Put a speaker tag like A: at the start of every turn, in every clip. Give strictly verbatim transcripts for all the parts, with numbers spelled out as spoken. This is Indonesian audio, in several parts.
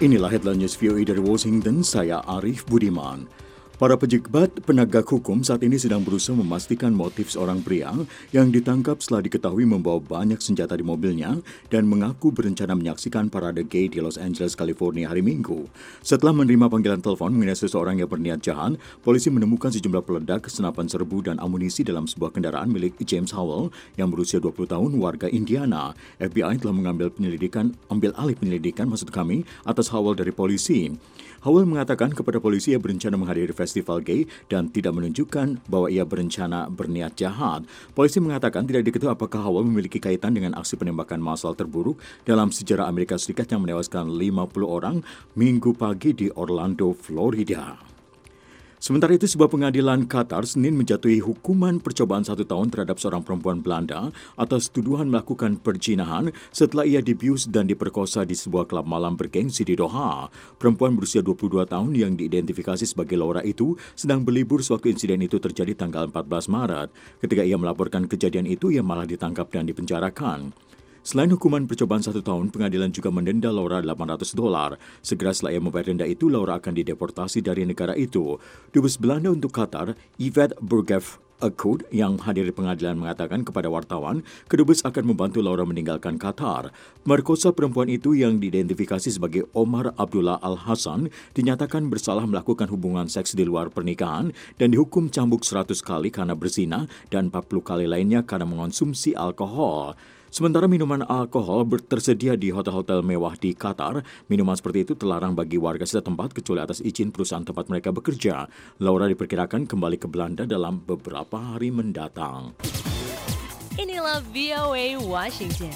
A: Inilah headline news V O A dari Washington, saya Arif Budiman. Para pejabat penegak hukum saat ini sedang berusaha memastikan motif seorang pria yang ditangkap setelah diketahui membawa banyak senjata di mobilnya dan mengaku berencana menyaksikan parade gay di Los Angeles, California hari Minggu. Setelah menerima panggilan telepon mengenai seseorang yang berniat jahat, polisi menemukan sejumlah peledak, senapan serbu, dan amunisi dalam sebuah kendaraan milik James Howell yang berusia dua puluh tahun, warga Indiana. F B I telah mengambil penyelidikan, ambil alih penyelidikan maksud kami atas Howell dari polisi. Howell mengatakan kepada polisi ia berencana menghadiri festival gay dan tidak menunjukkan bahwa ia berencana berniat jahat. Polisi mengatakan tidak diketahui apakah Howell memiliki kaitan dengan aksi penembakan massal terburuk dalam sejarah Amerika Serikat yang menewaskan lima puluh orang Minggu pagi di Orlando, Florida. Sementara itu, sebuah pengadilan Qatar Senin menjatuhi hukuman percobaan satu tahun terhadap seorang perempuan Belanda atas tuduhan melakukan perzinahan setelah ia dibius dan diperkosa di sebuah klub malam bergengsi di Doha. Perempuan berusia dua puluh dua tahun yang diidentifikasi sebagai Laura itu sedang berlibur sewaktu insiden itu terjadi tanggal empat belas Maret. Ketika ia melaporkan kejadian itu, ia malah ditangkap dan dipenjarakan. Selain hukuman percobaan satu tahun, pengadilan juga mendenda Laura delapan ratus dolar. Segera setelah ia membayar denda itu, Laura akan dideportasi dari negara itu. Dubes Belanda untuk Qatar, Yvette Burgef Akut, yang hadir di pengadilan mengatakan kepada wartawan, kedubes akan membantu Laura meninggalkan Qatar. Pemerkosa perempuan itu yang diidentifikasi sebagai Omar Abdullah Al-Hassan dinyatakan bersalah melakukan hubungan seks di luar pernikahan dan dihukum cambuk seratus kali karena berzina dan empat puluh kali lainnya karena mengonsumsi alkohol. Sementara minuman alkohol tersedia di hotel-hotel mewah di Qatar, minuman seperti itu terlarang bagi warga setempat kecuali atas izin perusahaan tempat mereka bekerja. Laura diperkirakan kembali ke Belanda dalam beberapa hari mendatang.
B: Inilah V O A Washington.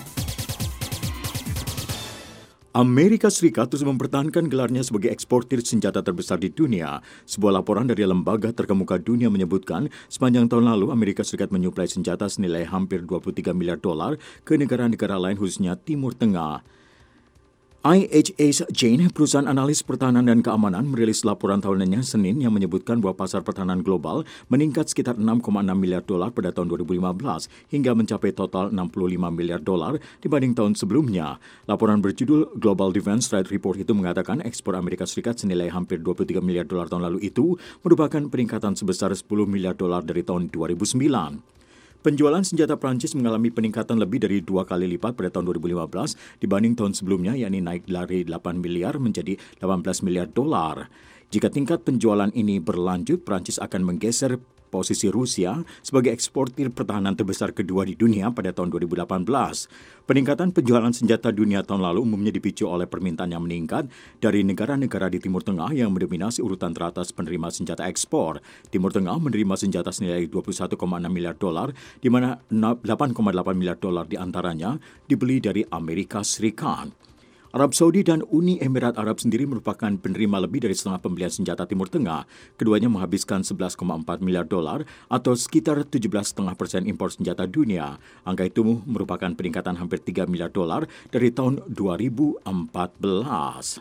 A: Amerika Serikat terus mempertahankan gelarnya sebagai eksportir senjata terbesar di dunia. Sebuah laporan dari lembaga terkemuka dunia menyebutkan sepanjang tahun lalu Amerika Serikat menyuplai senjata senilai hampir dua puluh tiga miliar dolar ke negara-negara lain khususnya Timur Tengah. I H S Jane, perusahaan analis pertahanan dan keamanan, merilis laporan tahunannya Senin yang menyebutkan bahwa pasar pertahanan global meningkat sekitar enam koma enam miliar dolar pada tahun dua ribu lima belas hingga mencapai total enam puluh lima miliar dolar dibanding tahun sebelumnya. Laporan berjudul Global Defense Trade Report itu mengatakan ekspor Amerika Serikat senilai hampir dua puluh tiga miliar dolar tahun lalu itu merupakan peningkatan sebesar sepuluh miliar dolar dari tahun dua ribu sembilan. Penjualan senjata Prancis mengalami peningkatan lebih dari dua kali lipat pada tahun dua ribu lima belas dibanding tahun sebelumnya, yakni naik dari delapan miliar menjadi delapan belas miliar dolar. Jika tingkat penjualan ini berlanjut, Prancis akan menggeser posisi Rusia sebagai eksportir pertahanan terbesar kedua di dunia pada tahun dua ribu delapan belas. Peningkatan penjualan senjata dunia tahun lalu umumnya dipicu oleh permintaan yang meningkat dari negara-negara di Timur Tengah yang mendominasi urutan teratas penerima senjata ekspor. Timur Tengah menerima senjata senilai dua puluh satu koma enam miliar dolar, di mana delapan koma delapan miliar dolar diantaranya dibeli dari Amerika Serikat. Arab Saudi dan Uni Emirat Arab sendiri merupakan penerima lebih dari setengah pembelian senjata Timur Tengah. Keduanya menghabiskan sebelas koma empat miliar dolar atau sekitar tujuh belas koma lima persen impor senjata dunia. Angka itu merupakan peningkatan hampir tiga miliar dolar dari tahun dua ribu empat belas.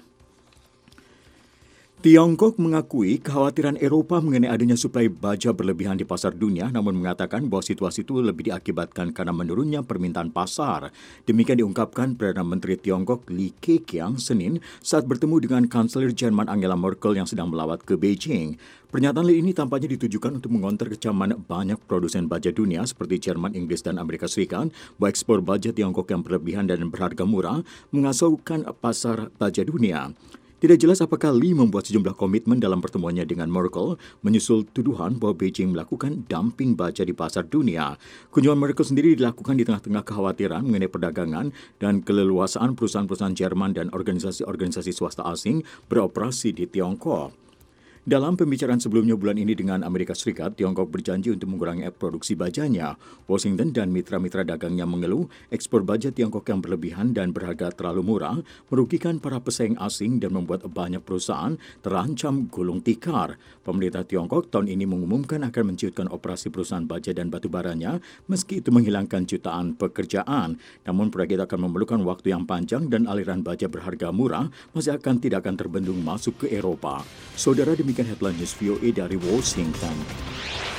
A: Tiongkok mengakui kekhawatiran Eropa mengenai adanya suplai baja berlebihan di pasar dunia, namun mengatakan bahwa situasi itu lebih diakibatkan karena menurunnya permintaan pasar. Demikian diungkapkan Perdana Menteri Tiongkok Li Keqiang Senin saat bertemu dengan Kanselir Jerman Angela Merkel yang sedang melawat ke Beijing. Pernyataan Li ini tampaknya ditujukan untuk mengonter kecaman banyak produsen baja dunia seperti Jerman, Inggris, dan Amerika Serikat bahwa ekspor baja Tiongkok yang berlebihan dan berharga murah mengasaukan pasar baja dunia. Tidak jelas apakah Li membuat sejumlah komitmen dalam pertemuannya dengan Merkel menyusul tuduhan bahwa Beijing melakukan dumping baja di pasar dunia. Kunjungan Merkel sendiri dilakukan di tengah-tengah kekhawatiran mengenai perdagangan dan keleluasaan perusahaan-perusahaan Jerman dan organisasi-organisasi swasta asing beroperasi di Tiongkok. Dalam pembicaraan sebelumnya bulan ini dengan Amerika Serikat, Tiongkok berjanji untuk mengurangi produksi bajanya. Washington dan mitra-mitra dagangnya mengeluh ekspor baja Tiongkok yang berlebihan dan berharga terlalu murah merugikan para pesaing asing dan membuat banyak perusahaan terancam gulung tikar. Pemerintah Tiongkok tahun ini mengumumkan akan menciutkan operasi perusahaan baja dan batubaranya meski itu menghilangkan jutaan pekerjaan. Namun proyek itu akan memerlukan waktu yang panjang dan aliran baja berharga murah masih akan tidak akan terbendung masuk ke Eropa. Saudara, demikian headline news V O A dari Washington.